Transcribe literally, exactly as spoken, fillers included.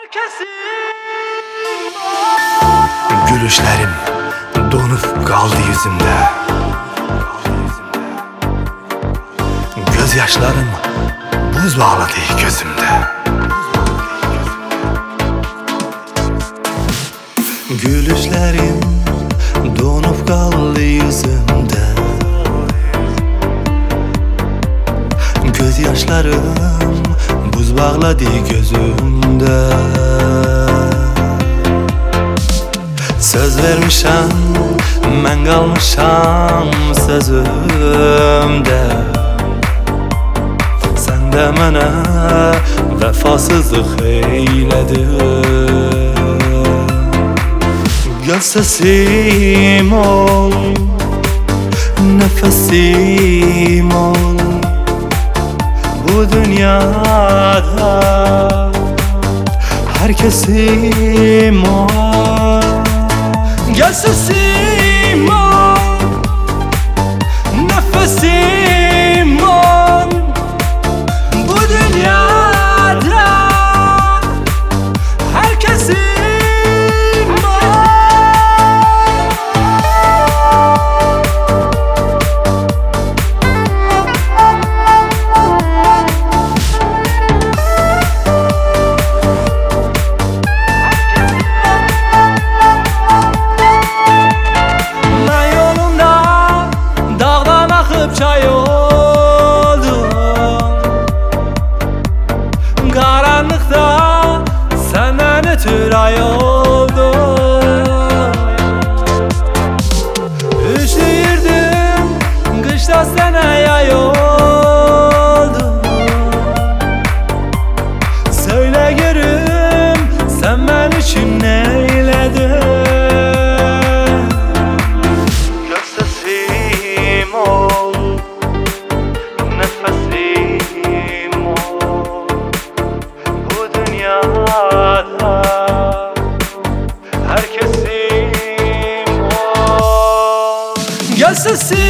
herkesin. Gülüşlerim donup kaldı yüzümde. Gözyaşlarım buz bağladı gözümde. Gülüşlerim donup kaldı yüzümde. Gözyaşlarım buz bağladı gözümde. Söz vermişəm, mən qalmışam sözümdə. Sən də mənə vəfasızlıq eylədin. Göz səsim ol, nəfəsim ol. Bu dünyada hər kəsim ol. Gel sesim ol, nefesim ol. Bu dünyada herkesim ol. Çay oldum, karanlıkta senden ötürü ay oldum. Üşüyürdüm, kışta sana yay oldum. Söyle görüm, sen ben için neyledin? Göz sesim ol, nefesim ol. Bu dünyada herkesim ol. Gel sesim